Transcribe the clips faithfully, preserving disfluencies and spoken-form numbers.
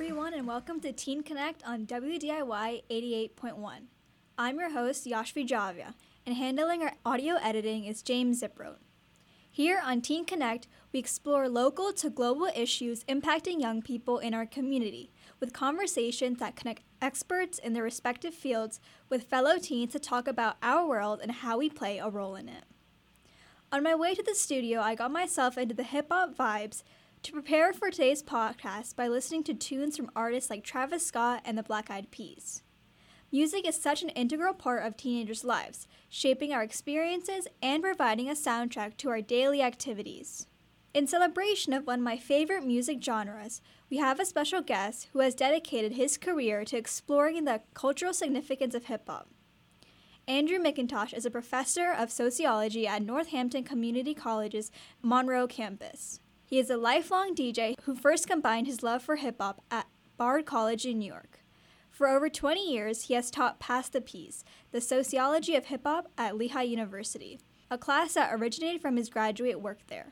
everyone, and welcome to Teen Connect on W D I Y eighty-eight point one. I'm your host, Yashvi Javia, and handling our audio editing is James Ziprot. Here on Teen Connect, we explore local to global issues impacting young people in our community, with conversations that connect experts in their respective fields with fellow teens to talk about our world and how we play a role in it. On my way to the studio, I got myself into the hip-hop vibes to prepare for today's podcast by listening to tunes from artists like Travis Scott and the Black Eyed Peas. Music is such an integral part of teenagers' lives, shaping our experiences and providing a soundtrack to our daily activities. In celebration of one of my favorite music genres, we have a special guest who has dedicated his career to exploring the cultural significance of hip-hop. Andrew McIntosh is a professor of sociology at Northampton Community College's Monroe campus. He is a lifelong D J who first combined his love for hip-hop at Bard College in New York. For over twenty years, he has taught Pass the Peas, the sociology of hip-hop at Lehigh University, a class that originated from his graduate work there.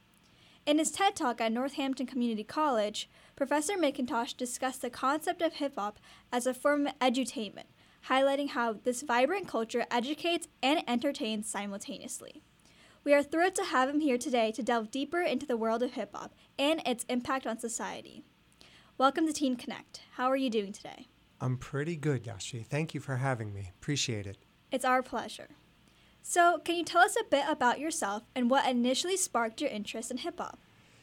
In his TED Talk at Northampton Community College, Professor McIntosh discussed the concept of hip-hop as a form of edutainment, highlighting how this vibrant culture educates and entertains simultaneously. We are thrilled to have him here today to delve deeper into the world of hip-hop and its impact on society. Welcome to Teen Connect. How are you doing today? I'm pretty good, Yashi. Thank you for having me. Appreciate it. It's our pleasure. So, can you tell us a bit about yourself and what initially sparked your interest in hip-hop?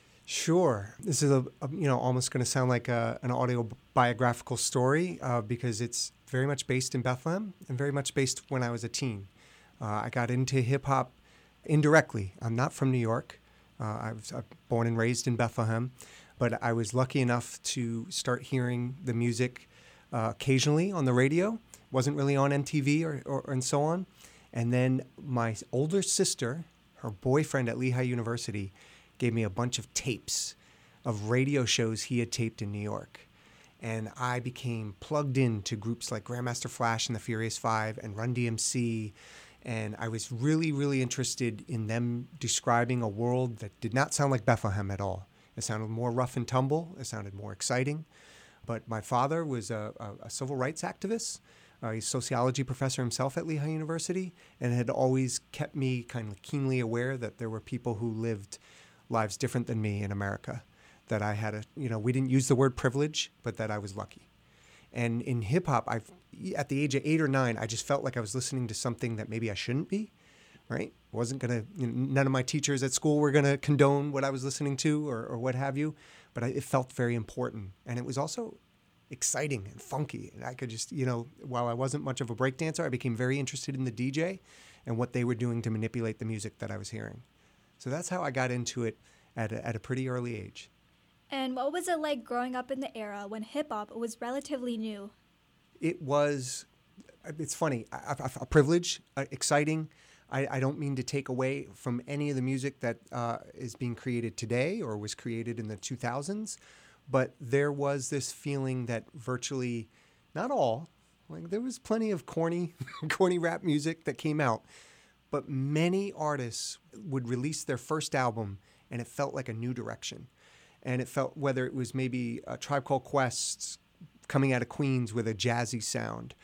Sure. This is a, a you know almost going to sound like a, an autobiographical story uh, because it's very much based in Bethlehem and very much based when I was a teen. Uh, I got into hip-hop indirectly. I'm not from New York. Uh, I was uh, born and raised in Bethlehem, but I was lucky enough to start hearing the music uh, occasionally on the radio. Wasn't really on M T V or, or and so on. And then my older sister, her boyfriend at Lehigh University, gave me a bunch of tapes of radio shows he had taped in New York. And I became plugged into groups like Grandmaster Flash and the Furious Five and Run D M C. And I was really, really interested in them describing a world that did not sound like Bethlehem at all. It sounded more rough and tumble. It sounded more exciting. But my father was a, a, a civil rights activist. Uh, he's a sociology professor himself at Lehigh University and had always kept me kind of keenly aware that there were people who lived lives different than me in America. That I had a, you know, we didn't use the word privilege, but that I was lucky. And in hip hop, I, at the age of eight or nine, I just felt like I was listening to something that maybe I shouldn't be, right? I wasn't going to, you know, none of my teachers at school were going to condone what I was listening to or, or what have you, but I, it felt very important. And it was also exciting and funky. And I could just, you know, while I wasn't much of a breakdancer, I became very interested in the D J and what they were doing to manipulate the music that I was hearing. So that's how I got into it at a, at a pretty early age. And what was it like growing up in the era when hip-hop was relatively new? It was, it's funny, a, a, a privilege, uh, exciting. I, I don't mean to take away from any of the music that uh, is being created today or was created in the two thousands, but there was this feeling that virtually, not all, like there was plenty of corny, corny rap music that came out, but many artists would release their first album and it felt like a new direction. And it felt, whether it was maybe a Tribe Called Quest coming out of Queens with a jazzy sound,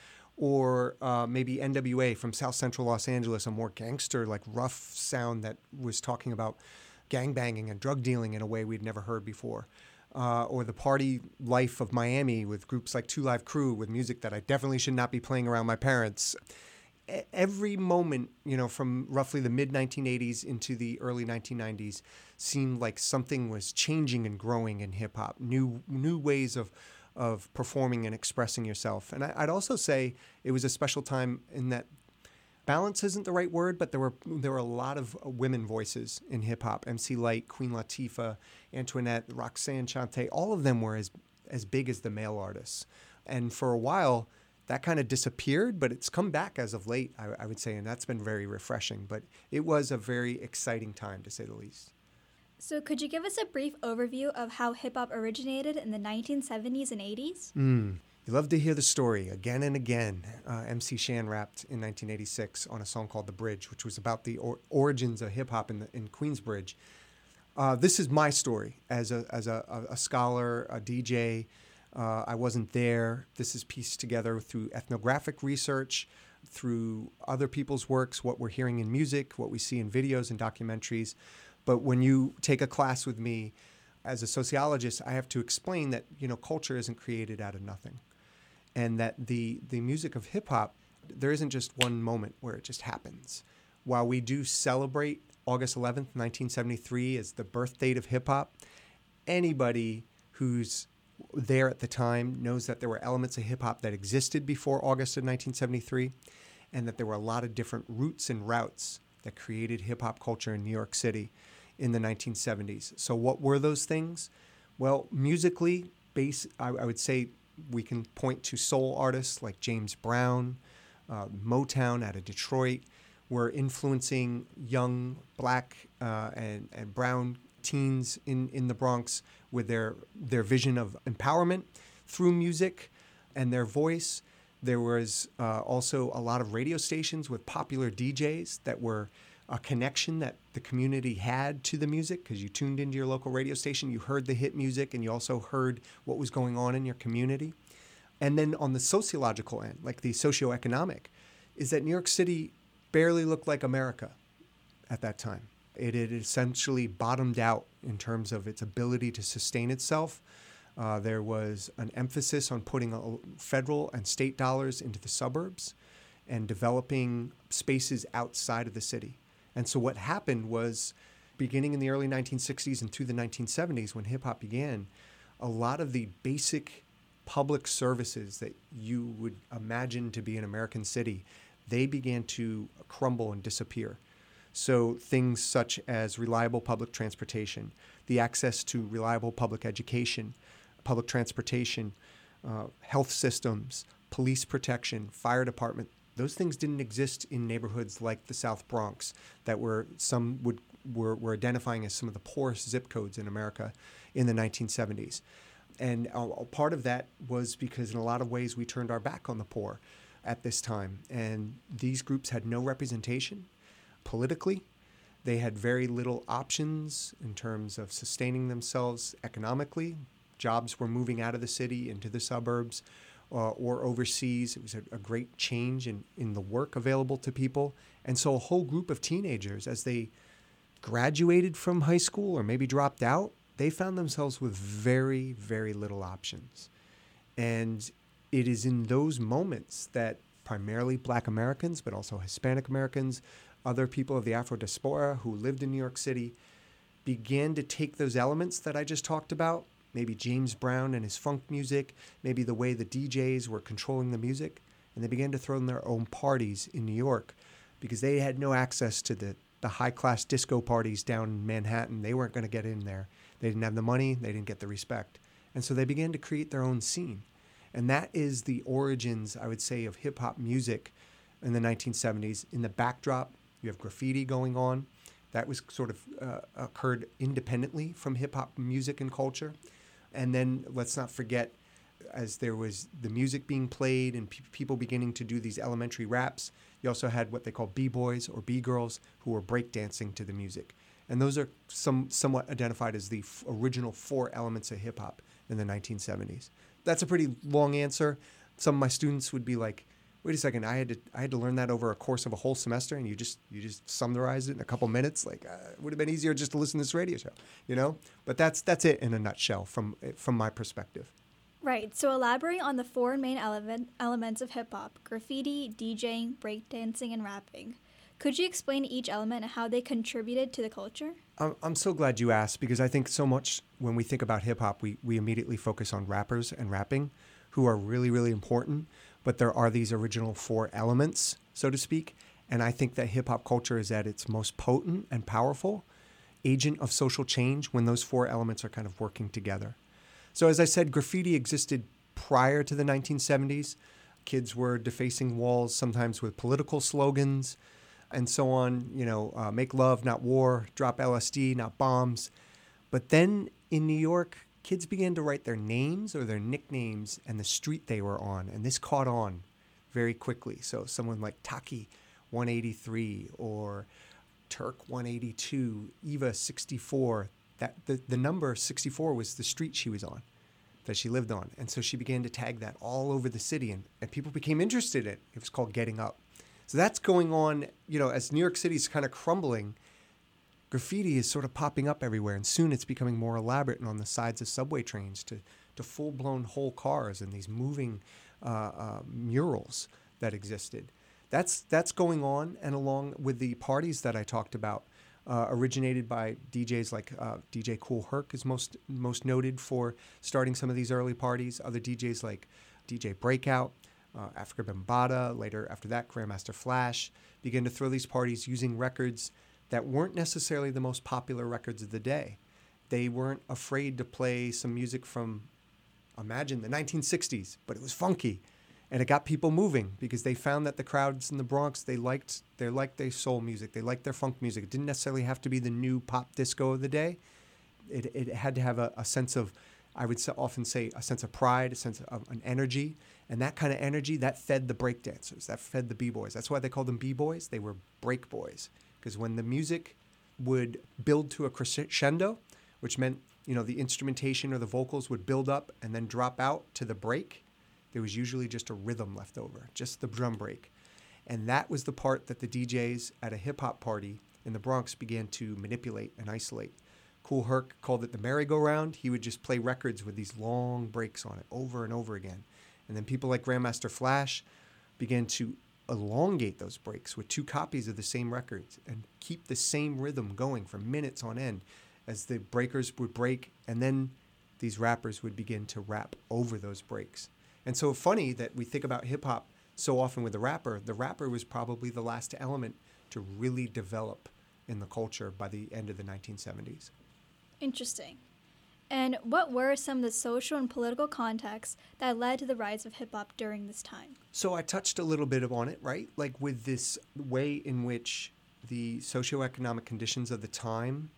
or uh, maybe N W A from South Central Los Angeles, a more gangster, like rough sound that was talking about gangbanging and drug dealing in a way we'd never heard before. Uh, or the party life of Miami with groups like Two Live Crew with music that I definitely should not be playing around my parents. Every moment, you know, from roughly the mid nineteen eighties into the early nineteen nineties seemed like something was changing and growing in hip hop, new new ways of of performing and expressing yourself. And I, I'd also say it was a special time in that balance isn't the right word, but there were there were a lot of women voices in hip hop. M C Lyte, Queen Latifah, Antoinette, Roxanne Shante, all of them were as as big as the male artists. And for a while, that kind of disappeared, but it's come back as of late, I, I would say, and that's been very refreshing. But it was a very exciting time, to say the least. So could you give us a brief overview of how hip-hop originated in the nineteen seventies and eighties? Mm. You love to hear the story again and again. Uh, M C Shan rapped in nineteen eighty-six on a song called The Bridge, which was about the or- origins of hip-hop in, the, in Queensbridge. Uh, this is my story as a, as a, a scholar, a D J, Uh, I wasn't there. This is pieced together through ethnographic research, through other people's works, what we're hearing in music, what we see in videos and documentaries. But when you take a class with me as a sociologist, I have to explain that, you know, culture isn't created out of nothing. And that the, the music of hip hop, there isn't just one moment where it just happens. While we do celebrate August eleventh, nineteen seventy-three as the birth date of hip hop, anybody who's there at the time knows that there were elements of hip hop that existed before August of nineteen seventy-three, and that there were a lot of different roots and routes that created hip hop culture in New York City in the nineteen seventies. So what were those things? Well, musically, bass, I, I would say we can point to soul artists like James Brown, uh, Motown out of Detroit, were influencing young black uh, and, and brown teens in, in the Bronx with their, their vision of empowerment through music and their voice. There was uh, also a lot of radio stations with popular D Js that were a connection that the community had to the music, because you tuned into your local radio station, you heard the hit music, and you also heard what was going on in your community. And then on the sociological end, like the socioeconomic, is that New York City barely looked like America at that time. It had essentially bottomed out in terms of its ability to sustain itself. Uh, there was an emphasis on putting a, federal and state dollars into the suburbs and developing spaces outside of the city. And so what happened was, beginning in the early nineteen sixties and through the nineteen seventies, when hip-hop began, a lot of the basic public services that you would imagine to be an American city, they began to crumble and disappear. So things such as reliable public transportation, the access to reliable public education, public transportation, uh, health systems, police protection, fire department, those things didn't exist in neighborhoods like the South Bronx that were some would were, were identifying as some of the poorest zip codes in America in the nineteen seventies. And a, a part of that was because in a lot of ways we turned our back on the poor at this time. And these groups had no representation politically. They had very little options in terms of sustaining themselves economically. Jobs were moving out of the city into the suburbs uh, or overseas. It was a, a great change in, in the work available to people. And so a whole group of teenagers, as they graduated from high school or maybe dropped out, they found themselves with very, very little options. And it is in those moments that primarily Black Americans, but also Hispanic Americans, other people of the Afro diaspora who lived in New York City, began to take those elements that I just talked about, maybe James Brown and his funk music, maybe the way the D Js were controlling the music, and they began to throw in their own parties in New York because they had no access to the, the high-class disco parties down in Manhattan. They weren't going to get in there. They didn't have the money. They didn't get the respect. And so they began to create their own scene. And that is the origins, I would say, of hip-hop music in the nineteen seventies. In the backdrop, you have graffiti going on. That was sort of uh, occurred independently from hip-hop music and culture. And then let's not forget, as there was the music being played and pe- people beginning to do these elementary raps, you also had what they call B-boys or B-girls who were breakdancing to the music. And those are some somewhat identified as the f- original four elements of hip-hop in the nineteen seventies. That's a pretty long answer. Some of my students would be like, wait a second, I had to I had to learn that over a course of a whole semester, and you just you just summarized it in a couple minutes. Like, uh, it would have been easier just to listen to this radio show, you know? But that's that's it in a nutshell from from my perspective. Right. So elaborate on the four main element, elements of hip-hop: graffiti, DJing, breakdancing, and rapping. Could you explain each element and how they contributed to the culture? I'm, I'm so glad you asked, because I think so much when we think about hip-hop, we, we immediately focus on rappers and rapping, who are really, really important. But there are these original four elements, so to speak. And I think that hip-hop culture is at its most potent and powerful agent of social change when those four elements are kind of working together. So as I said, graffiti existed prior to the nineteen seventies. Kids were defacing walls, sometimes with political slogans and so on, you know, uh, make love, not war, drop L S D, not bombs. But then in New York, kids began to write their names or their nicknames and the street they were on. And this caught on very quickly. So someone like Taki one eighty-three or Turk one eighty-two, Eva sixty-four, that the, the number sixty-four was the street she was on. that she lived on. And so she began to tag that all over the city, and, and people became interested in it. It was called Getting Up. So that's going on, you know, as New York City's kind of crumbling, graffiti is sort of popping up everywhere, and soon it's becoming more elaborate and on the sides of subway trains to, to full-blown whole cars and these moving uh, uh, murals that existed. That's that's going on, and along with the parties that I talked about, uh, originated by D Js like uh, D J Kool Herc is most most noted for starting some of these early parties. Other D Js like D J Breakout, uh, Afrika Bambaataa, later after that Grandmaster Flash, began to throw these parties using records that weren't necessarily the most popular records of the day. They weren't afraid to play some music from, imagine, the nineteen sixties, but it was funky. And it got people moving because they found that the crowds in the Bronx, they liked they liked their soul music. They liked their funk music. It didn't necessarily have to be the new pop disco of the day. It it had to have a, a sense of, I would often say, a sense of pride, a sense of an energy. And that kind of energy, that fed the breakdancers. That fed the B-boys. That's why they called them B-boys. They were break boys. Because when the music would build to a crescendo, which meant, you know, the instrumentation or the vocals would build up and then drop out to the break, there was usually just a rhythm left over, just the drum break. And that was the part that the D Js at a hip-hop party in the Bronx began to manipulate and isolate. Kool Herc called it the merry-go-round. He would just play records with these long breaks on it over and over again. And then people like Grandmaster Flash began to elongate those breaks with two copies of the same records and keep the same rhythm going for minutes on end as the breakers would break, and then these rappers would begin to rap over those breaks. And so funny that we think about hip-hop so often with the rapper. The rapper was probably the last element to really develop in the culture by the end of the nineteen seventies. Interesting. And what were some of the social and political contexts that led to the rise of hip-hop during this time? So I touched a little bit on it, right? Like with this way in which the socioeconomic conditions of the time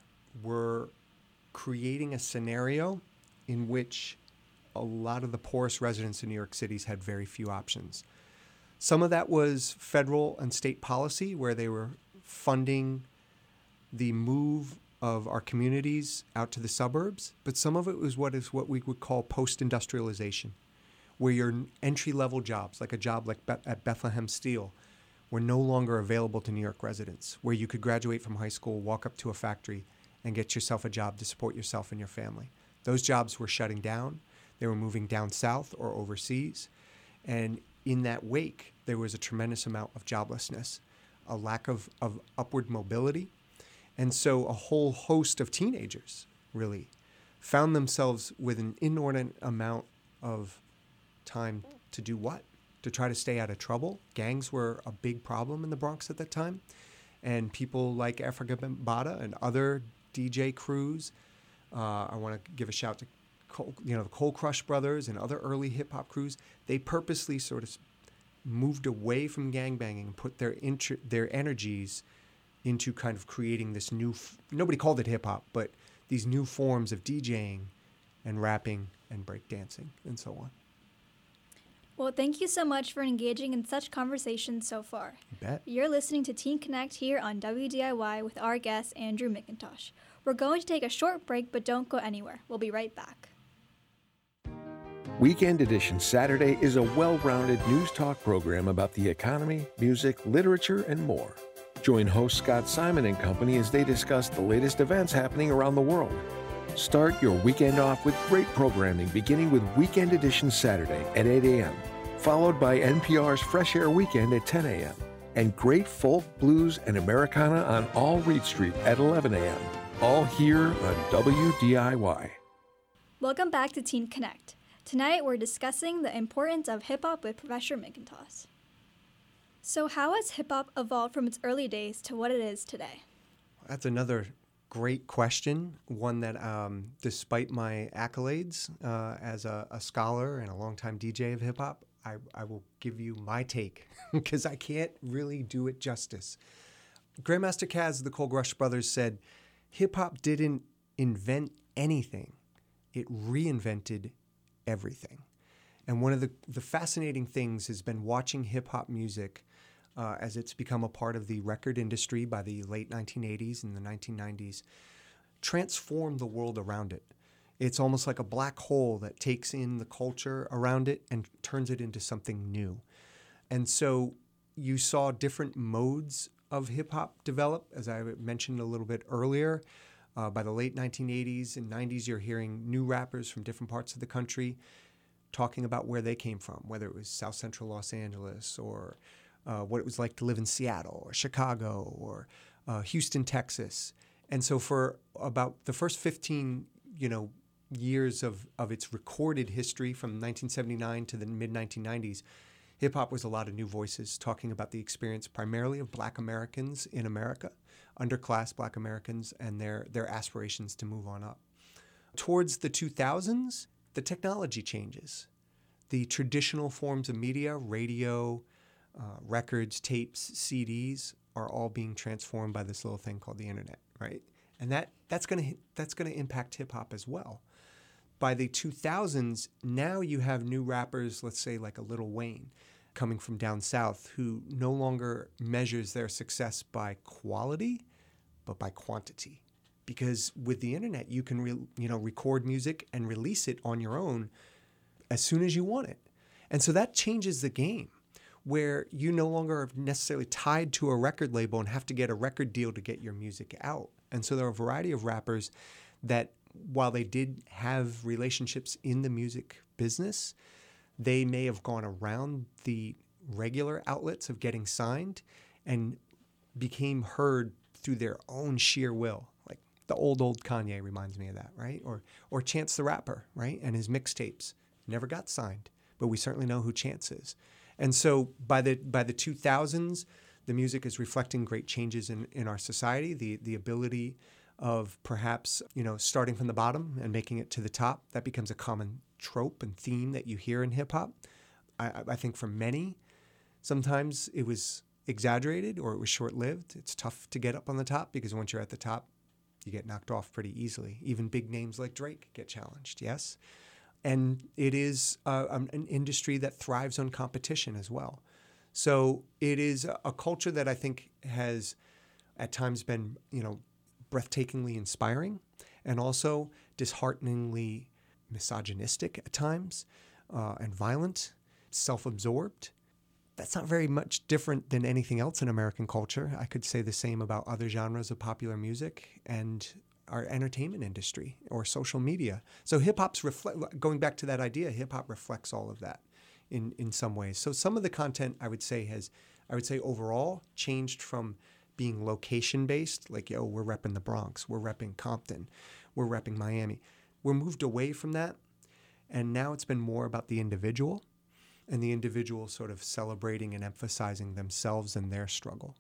were creating a scenario in which a lot of the poorest residents in New York City had very few options. Some of that was federal and state policy, where they were funding the move of our communities out to the suburbs, but some of it was what is what we would call post-industrialization, where your entry-level jobs, like a job like Be- at Bethlehem Steel, were no longer available to New York residents, where you could graduate from high school, walk up to a factory, and get yourself a job to support yourself and your family. Those jobs were shutting down. They were moving down south or overseas. And in that wake, there was a tremendous amount of joblessness, a lack of, of upward mobility. And so a whole host of teenagers, really, found themselves with an inordinate amount of time to do what? To try to stay out of trouble. Gangs were a big problem in the Bronx at that time. And people like Afrika Bambaataa and other D J crews, uh, I want to give a shout to Cole, you know, the Cold Crush Brothers and other early hip-hop crews. They purposely sort of moved away from gangbanging and put their inter- their energies into kind of creating this new, f- nobody called it hip-hop, but these new forms of DJing and rapping and breakdancing and so on. Well, thank you so much for engaging in such conversations so far. You bet. You're listening to Teen Connect here on W D I Y with our guest, Andrew McIntosh. We're going to take a short break, but don't go anywhere. We'll be right back. Weekend Edition Saturday is a well-rounded news talk program about the economy, music, literature, and more. Join host Scott Simon and company as they discuss the latest events happening around the world. Start your weekend off with great programming, beginning with Weekend Edition Saturday at eight a.m., followed by N P R's Fresh Air Weekend at ten a.m., and great folk, blues, and Americana on All Reed Street at eleven a.m., all here on W D I Y. Welcome back to Teen Connect. Tonight, we're discussing the importance of hip-hop with Professor McIntosh. So how has hip-hop evolved from its early days to what it is today? That's another great question, one that, um, despite my accolades uh, as a, a scholar and a longtime D J of hip-hop, I, I will give you my take, because I can't really do it justice. Grandmaster Caz of the Cold Crush Brothers said, hip-hop didn't invent anything. It reinvented everything. And one of the, the fascinating things has been watching hip-hop music uh, as it's become a part of the record industry by the late nineteen eighties and the nineteen nineties transform the world around it. It's almost like a black hole that takes in the culture around it and turns it into something new. And so you saw different modes of hip-hop develop, as I mentioned a little bit earlier. Uh, by the late nineteen eighties and nineties, you're hearing new rappers from different parts of the country talking about where they came from, whether it was South Central Los Angeles or uh, what it was like to live in Seattle or Chicago or uh, Houston, Texas. And so for about the first fifteen, you know, years of, of its recorded history from nineteen seventy-nine to the mid nineteen nineties, hip-hop was a lot of new voices talking about the experience primarily of Black Americans in America, underclass Black Americans, and their, their aspirations to move on up. Towards the two thousands, the technology changes. The traditional forms of media, radio, uh, records, tapes, C Ds, are all being transformed by this little thing called the internet, right? And that that's going to that's going to impact hip-hop as well. By the two thousands, now you have new rappers, let's say like a Lil Wayne, coming from down south, who no longer measures their success by quality, but by quantity. Because with the internet, you can re, you know record music and release it on your own as soon as you want it. And so that changes the game, where you no longer are necessarily tied to a record label and have to get a record deal to get your music out. And so there are a variety of rappers that, while they did have relationships in the music business, they may have gone around the regular outlets of getting signed and became heard through their own sheer will. Like the old, old Kanye reminds me of that, right? Or or Chance the Rapper, right? And his mixtapes never got signed, but we certainly know who Chance is. And so by the by the two thousands, the music is reflecting great changes in, in our society, the the ability of perhaps, you know, starting from the bottom and making it to the top. That becomes a common trope and theme that you hear in hip-hop. I, I think for many, sometimes it was exaggerated or it was short-lived. It's tough to get up on the top because once you're at the top, you get knocked off pretty easily. Even big names like Drake get challenged, yes? And it is uh, an industry that thrives on competition as well. So it is a culture that I think has at times been, you know, breathtakingly inspiring and also dishearteningly misogynistic at times uh, and violent, self-absorbed. That's not very much different than anything else in American culture. I could say the same about other genres of popular music and our entertainment industry or social media. So hip-hop's reflect, going back to that idea, hip-hop reflects all of that in, in some ways. So some of the content I would say has, I would say overall changed from being location-based, like, yo, we're repping the Bronx, we're repping Compton, we're repping Miami. We're moved away from that, and now it's been more about the individual and the individual sort of celebrating and emphasizing themselves and their struggle.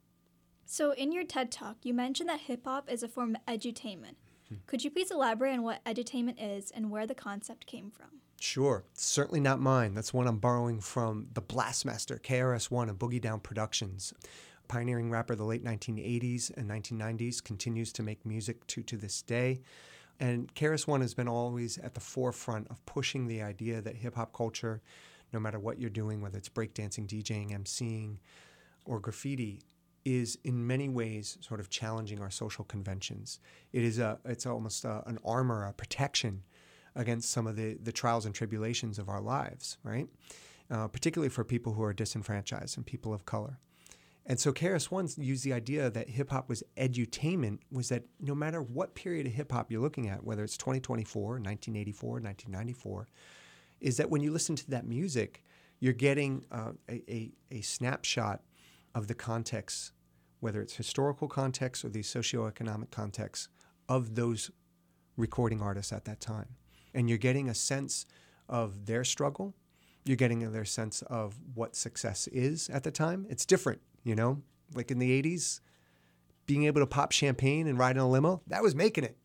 So in your TED Talk, you mentioned that hip-hop is a form of edutainment. Hmm. Could you please elaborate on what edutainment is and where the concept came from? Sure. Certainly not mine. That's one I'm borrowing from the Blastmaster, K R S One, and Boogie Down Productions. Pioneering rapper of the late nineteen eighties and nineteen nineties, continues to make music to, to this day. And K R S One has been always at the forefront of pushing the idea that hip-hop culture, no matter what you're doing, whether it's breakdancing, DJing, emceeing, or graffiti, is in many ways sort of challenging our social conventions. It is a, it's almost a, an armor, a protection against some of the, the trials and tribulations of our lives, right? Uh, particularly for people who are disenfranchised and people of color. And so K R S One used the idea that hip-hop was edutainment, was that no matter what period of hip-hop you're looking at, whether it's twenty twenty-four, nineteen eighty-four, nineteen ninety-four, is that when you listen to that music, you're getting uh, a, a, a snapshot of the context, whether it's historical context or the socioeconomic context of those recording artists at that time. And you're getting a sense of their struggle. You're getting their sense of what success is at the time. It's different, you know? Like in the eighties, being able to pop champagne and ride in a limo, that was making it.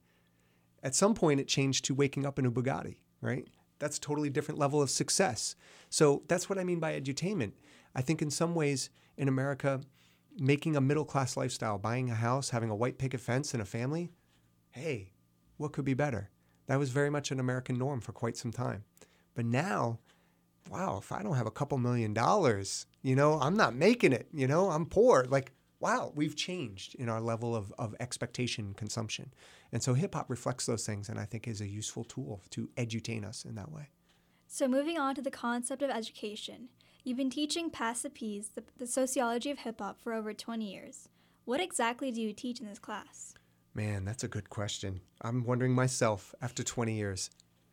At some point, it changed to waking up in a Bugatti, right? That's a totally different level of success. So that's what I mean by edutainment. I think in some ways in America, making a middle-class lifestyle, buying a house, having a white picket fence and a family, hey, what could be better? That was very much an American norm for quite some time. But now, wow, if I don't have a couple million dollars, you know, I'm not making it, you know, I'm poor. Like, wow, we've changed in our level of, of expectation and consumption. And so hip hop reflects those things, and I think is a useful tool to edutain us in that way. So moving on to the concept of education. You've been teaching Pass the Peas, the, the sociology of hip hop, for over twenty years. What exactly do you teach in this class? Man, that's a good question. I'm wondering myself after twenty years.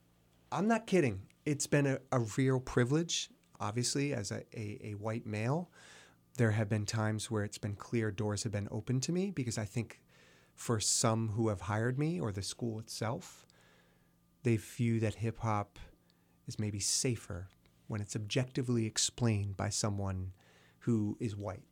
I'm not kidding. It's been a, a real privilege, obviously, as a, a, a white male. There have been times where it's been clear doors have been open to me, because I think for some who have hired me or the school itself, they view that hip hop is maybe safer when it's objectively explained by someone who is white.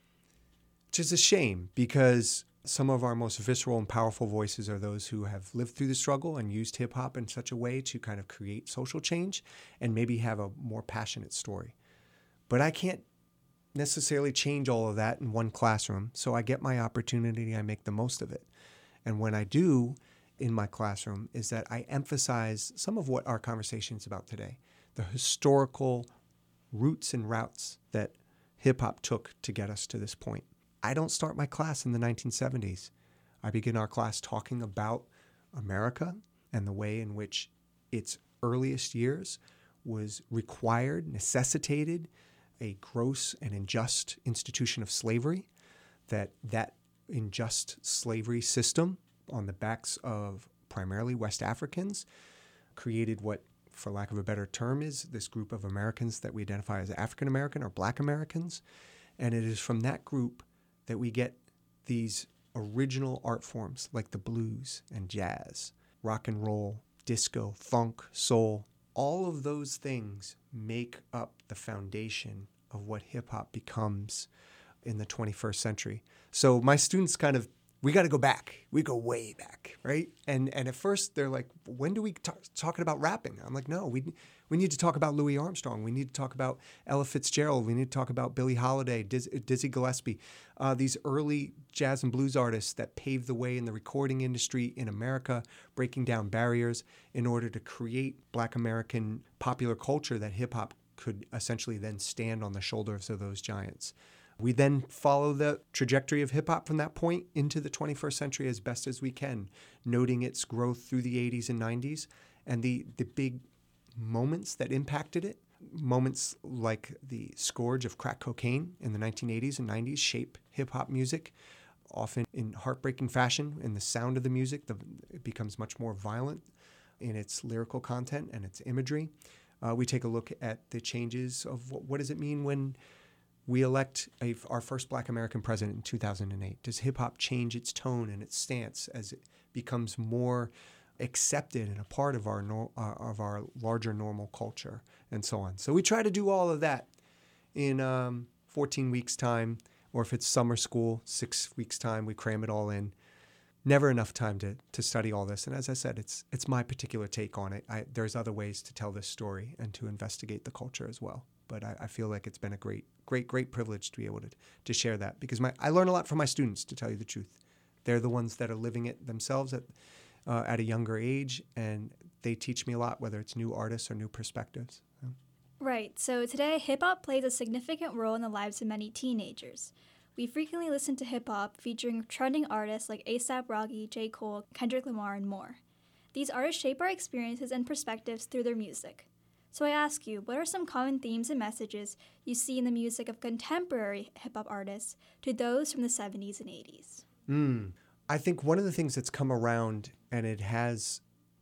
Which is a shame, because some of our most visceral and powerful voices are those who have lived through the struggle and used hip hop in such a way to kind of create social change and maybe have a more passionate story. But I can't necessarily change all of that in one classroom, so I get my opportunity, I make the most of it. And when I do in my classroom is that I emphasize some of what our conversation is about today, the historical roots and routes that hip hop took to get us to this point. I don't start my class in the nineteen seventies. I begin our class talking about America and the way in which its earliest years was required, necessitated a gross and unjust institution of slavery, that that unjust slavery system on the backs of primarily West Africans created what, for lack of a better term, is this group of Americans that we identify as African American or Black Americans. And it is from that group that we get these original art forms like the blues and jazz, rock and roll, disco, funk, soul. All of those things make up the foundation of what hip hop becomes in the twenty-first century. So my students kind of, we got to go back. We go way back, right? And and at first they're like, when do we talk talking about rapping? I'm like, no, we we need to talk about Louis Armstrong. We need to talk about Ella Fitzgerald. We need to talk about Billie Holiday, Diz, Dizzy Gillespie, uh, these early jazz and blues artists that paved the way in the recording industry in America, breaking down barriers in order to create Black American popular culture that hip hop could essentially then stand on the shoulders of those giants. We then follow the trajectory of hip-hop from that point into the twenty-first century as best as we can, noting its growth through the eighties and nineties and the, the big moments that impacted it. Moments like the scourge of crack cocaine in the nineteen eighties and nineties shape hip-hop music, often in heartbreaking fashion. In the sound of the music, the, it becomes much more violent in its lyrical content and its imagery. Uh, we take a look at the changes of what, what does it mean when we elect a, our first Black American president in two thousand eight. Does hip-hop change its tone and its stance as it becomes more accepted and a part of our no, uh, of our larger normal culture, and so on? So we try to do all of that in um, fourteen weeks' time, or if it's summer school, six weeks' time, we cram it all in. Never enough time to to study all this. And as I said, it's it's my particular take on it. I, there's other ways to tell this story and to investigate the culture as well. But I, I feel like it's been a great, great, great privilege to be able to to share that, because my I learn a lot from my students, to tell you the truth. They're the ones that are living it themselves at uh, at a younger age, and they teach me a lot, whether it's new artists or new perspectives. So. Right. So today, hip-hop plays a significant role in the lives of many teenagers. We frequently listen to hip-hop featuring trending artists like A$AP Rocky, J. Cole, Kendrick Lamar, and more. These artists shape our experiences and perspectives through their music. So I ask you, what are some common themes and messages you see in the music of contemporary hip-hop artists to those from the seventies and eighties? Mm. I think one of the things that's come around, and it has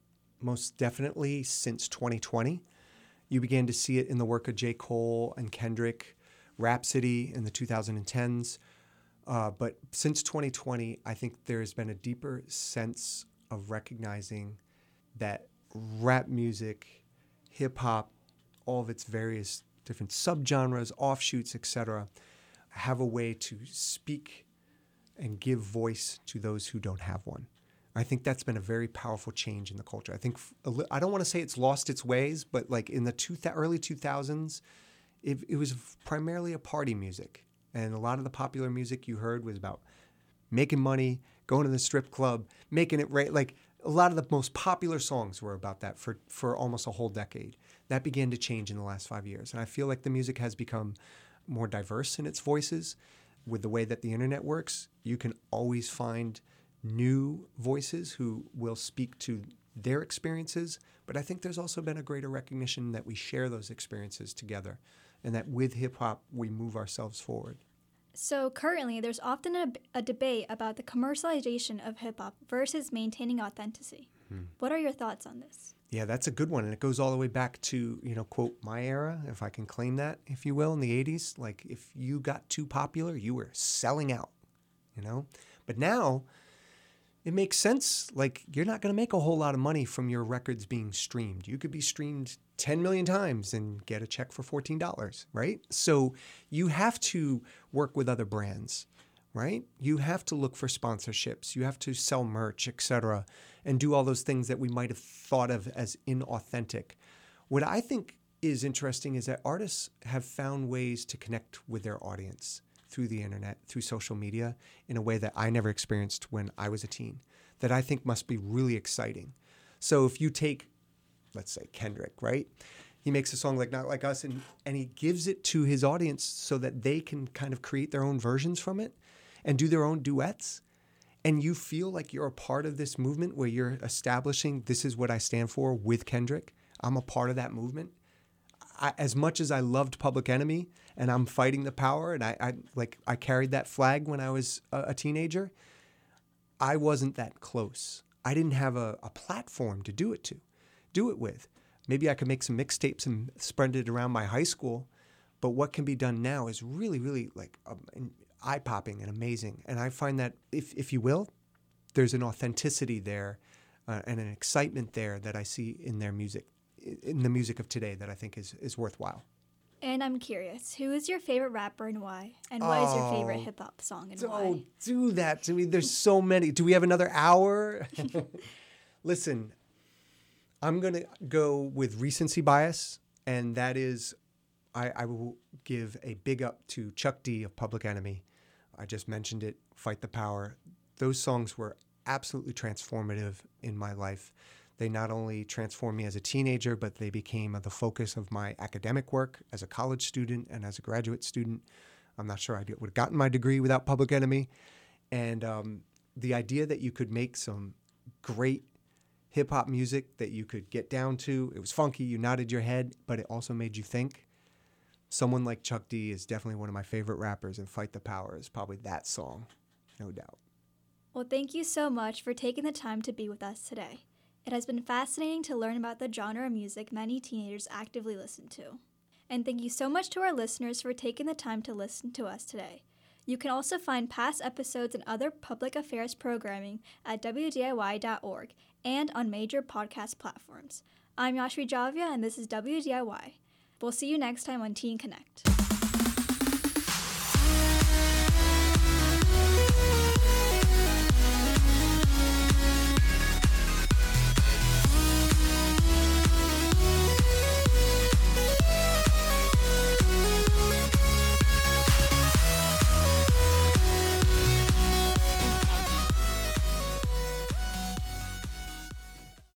most definitely since twenty twenty, you began to see it in the work of J. Cole and Kendrick, Rhapsody in the two thousand tens. Uh, but since twenty twenty, I think there has been a deeper sense of recognizing that rap music, hip-hop, all of its various different subgenres, offshoots, et cetera, have a way to speak and give voice to those who don't have one. I think that's been a very powerful change in the culture. I think, I don't want to say it's lost its ways, but like in the two, early two thousands, it, it was primarily a party music. And a lot of the popular music you heard was about making money, going to the strip club, making it right. Like, a lot of the most popular songs were about that for, for almost a whole decade. That began to change in the last five years. And I feel like the music has become more diverse in its voices. with the way that the internet works, you can always find new voices who will speak to their experiences. But I think there's also been a greater recognition that we share those experiences together and that with hip hop, we move ourselves forward. So currently, there's often a, a debate about the commercialization of hip hop versus maintaining authenticity. Hmm. What are your thoughts on this? Yeah, that's a good one. And it goes all the way back to, you know, quote, my era, if I can claim that, if you will, in the eighties. Like, if you got too popular, you were selling out, you know? But now, it makes sense. Like, you're not going to make a whole lot of money from your records being streamed. You could be streamed ten million times and get a check for fourteen dollars, right? So you have to work with other brands, right? You have to look for sponsorships. You have to sell merch, et cetera, and do all those things that we might have thought of as inauthentic. What I think is interesting is that artists have found ways to connect with their audience through the internet, through social media, in a way that I never experienced when I was a teen, that I think must be really exciting. So if you take, let's say, Kendrick, right? He makes a song like Not Like Us, and, and he gives it to his audience so that they can kind of create their own versions from it and do their own duets. And you feel like you're a part of this movement where you're establishing, this is what I stand for with Kendrick. I'm a part of that movement. I, as much as I loved Public Enemy and I'm fighting the power, and I, I like I carried that flag when I was a, a teenager, I wasn't that close. I didn't have a, a platform to do it to, do it with. Maybe I could make some mixtapes and spread it around my high school, but what can be done now is really, really like um, eye-popping and amazing. And I find that, if if you will, there's an authenticity there uh, and an excitement there that I see in their music, in the music of today, that I think is is worthwhile. And I'm curious, who is your favorite rapper and why? And what oh, is your favorite hip-hop song and don't why? Don't do that to me. There's so many. Do we have another hour? Listen, I'm going to go with recency bias, and that is I, I will give a big up to Chuck D of Public Enemy. I just mentioned it, Fight the Power. Those songs were absolutely transformative in my life. They not only transformed me as a teenager, but they became the focus of my academic work as a college student and as a graduate student. I'm not sure I would have gotten my degree without Public Enemy. And um, the idea that you could make some great hip-hop music that you could get down to, it was funky, you nodded your head, but it also made you think. Someone like Chuck D is definitely one of my favorite rappers, and Fight the Power is probably that song, no doubt. Well, thank you so much for taking the time to be with us today. It has been fascinating to learn about the genre of music many teenagers actively listen to. And thank you so much to our listeners for taking the time to listen to us today. You can also find past episodes and other public affairs programming at W D I Y dot org and on major podcast platforms. I'm Yashvi Javia, and this is W D I Y. We'll see you next time on Teen Connect.